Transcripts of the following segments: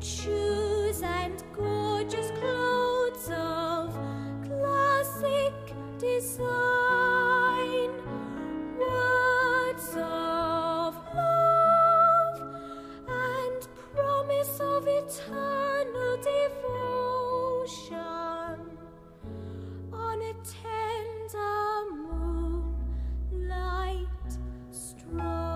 shoes and gorgeous clothes of classic design, words of love and promise of eternal devotion on a tender moonlight stroll.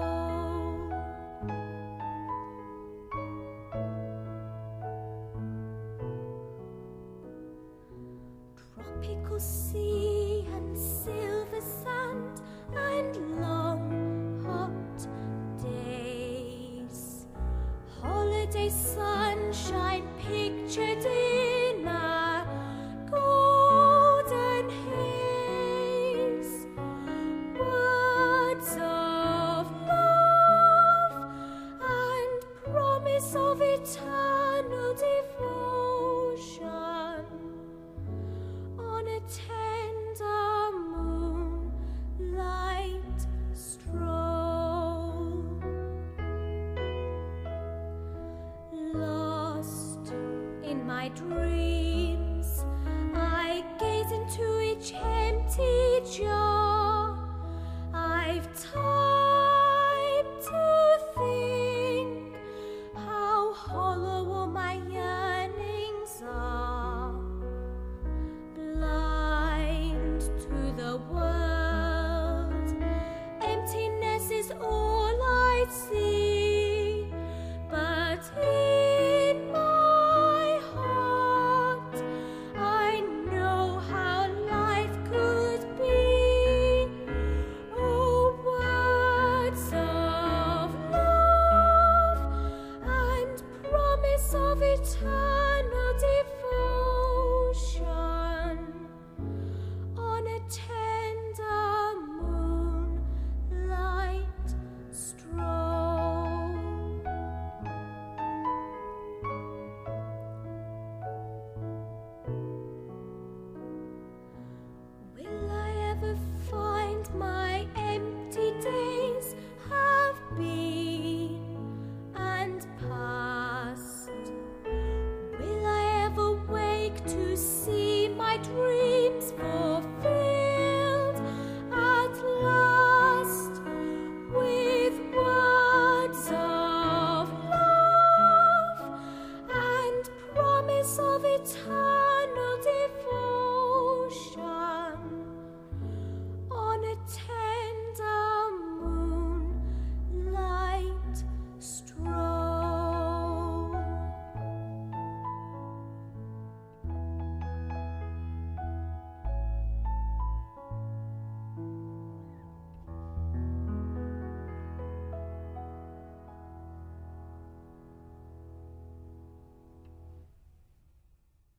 Tropical sea and silver sand and long hot days, holiday sunshine pictured in a golden haze, words of love and promise of eternal devotion on a tender moonlight stroll. Lost in my dreams, I gaze into each empty jar.